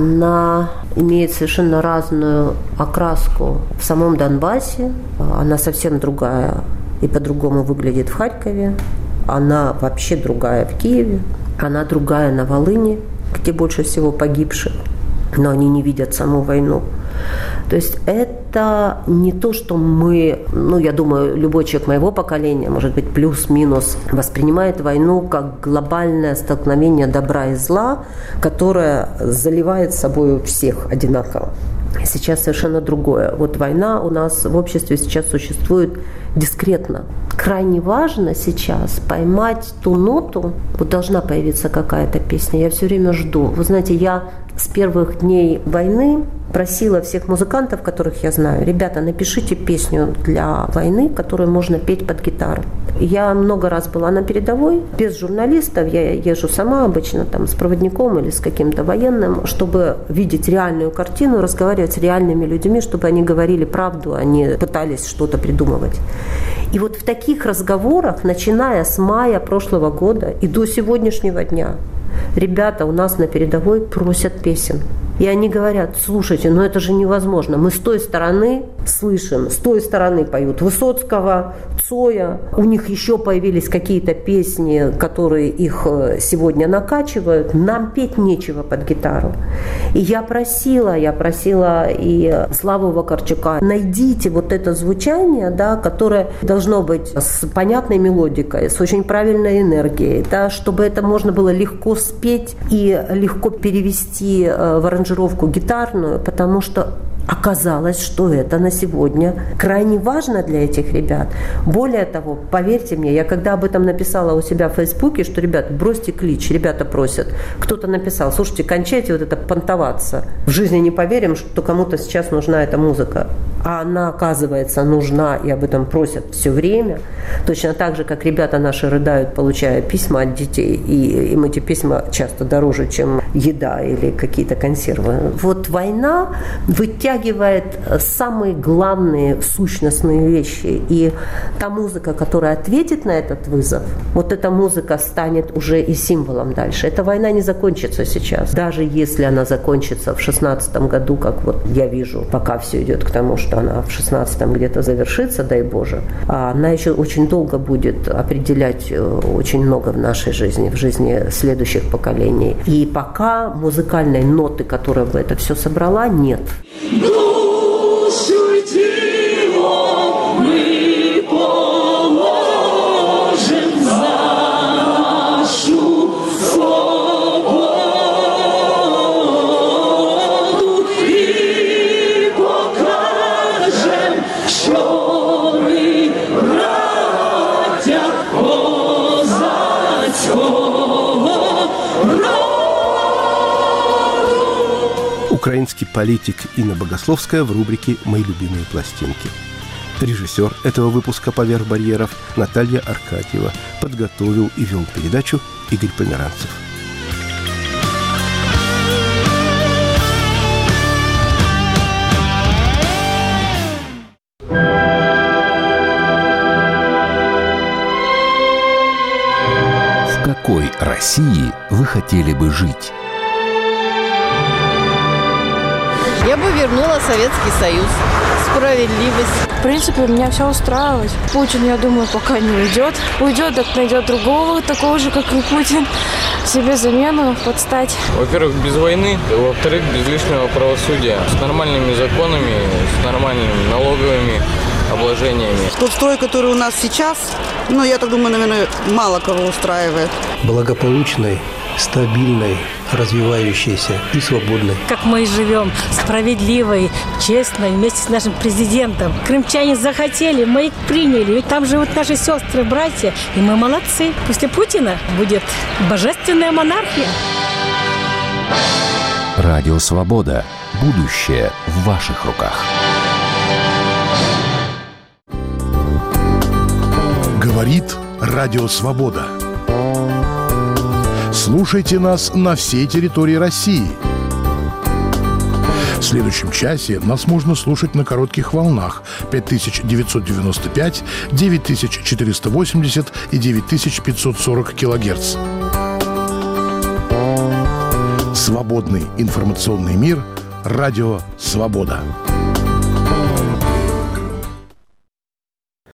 Она имеет совершенно разную окраску в самом Донбассе. Она совсем другая и по-другому выглядит в Харькове. Она вообще другая в Киеве. Она другая на Волыни, где больше всего погибших. Но они не видят саму войну. То есть это не то, что мы, ну, я думаю, любой человек моего поколения, может быть, плюс-минус, воспринимает войну как глобальное столкновение добра и зла, которое заливает собой всех одинаково. Сейчас совершенно другое. Вот война у нас в обществе сейчас существует дискретно. Крайне важно сейчас поймать ту ноту. Вот должна появиться какая-то песня. Я все время жду. Вы знаете, я с первых дней войны просила всех музыкантов, которых я знаю, ребята, напишите песню для войны, которую можно петь под гитару. Я много раз была на передовой, без журналистов, я езжу сама обычно там с проводником или с каким-то военным, чтобы видеть реальную картину, разговаривать с реальными людьми, чтобы они говорили правду, а не пытались что-то придумывать. И вот в таких разговорах, начиная с мая прошлого года и до сегодняшнего дня, ребята у нас на передовой просят песен. И они говорят, слушайте, ну это же невозможно. Мы с той стороны слышим, с той стороны поют Высоцкого, Цоя. У них еще появились какие-то песни, которые их сегодня накачивают. Нам петь нечего под гитару. И я просила, я просила и Славу Вакарчука, найдите вот это звучание, да, которое должно быть с понятной мелодикой, с очень правильной энергией, да, чтобы это можно было легко спеть и легко перевести в аранжировку гитарную, потому что оказалось, что это на сегодня крайне важно для этих ребят. Более того, поверьте мне, я когда об этом написала у себя в Фейсбуке, что, ребят, бросьте клич, ребята просят. Кто-то написал, слушайте, кончайте вот это понтоваться. В жизни не поверим, что кому-то сейчас нужна эта музыка. А она, оказывается, нужна, и об этом просят все время. Точно так же, как ребята наши рыдают, получая письма от детей. И им эти письма часто дороже, чем еда или какие-то консервы. Вот война вытягивает самые главные сущностные вещи. И та музыка, которая ответит на этот вызов, вот эта музыка станет уже и символом дальше. Эта война не закончится сейчас. Даже если она закончится в шестнадцатом году, как вот я вижу, пока все идет к тому, что она в шестнадцатом где-то завершится, дай Боже, а она еще очень долго будет определять очень много в нашей жизни, в жизни следующих поколений. И пока музыкальной ноты, которая бы это все собрала, нет. Душу и тело мы украинский политик Инна Богословская в рубрике «Мои любимые пластинки». Режиссер этого выпуска «Поверх барьеров» Наталья Аркадьева. Подготовил и вел передачу Игорь Померанцев. В какой России вы хотели бы жить? Я бы вернула Советский Союз. Справедливость. В принципе, меня все устраивает. Путин, я думаю, пока не уйдет. Уйдет, так найдет другого, такого же, как и Путин. Себе замену подстать. Во-первых, без войны. Во-вторых, без лишнего правосудия. С нормальными законами, с нормальными налоговыми обложениями. Тот строй, который у нас сейчас, ну, я так думаю, наверное, мало кого устраивает. Благополучной, стабильной, развивающейся и свободной. Как мы и живем, справедливой, честной, вместе с нашим президентом. Крымчане захотели, мы их приняли. Ведь там живут наши сестры, братья, и мы молодцы. После Путина будет божественная монархия. Радио «Свобода». Будущее в ваших руках. Говорит Радио «Свобода». Слушайте нас на всей территории России. В следующем часе нас можно слушать на коротких волнах пять тысяч девятьсот девяносто пять, девять тысяч четыреста восемьдесят и девять тысяч пятьсот сорок килогерц. Свободный информационный мир. Радио «Свобода».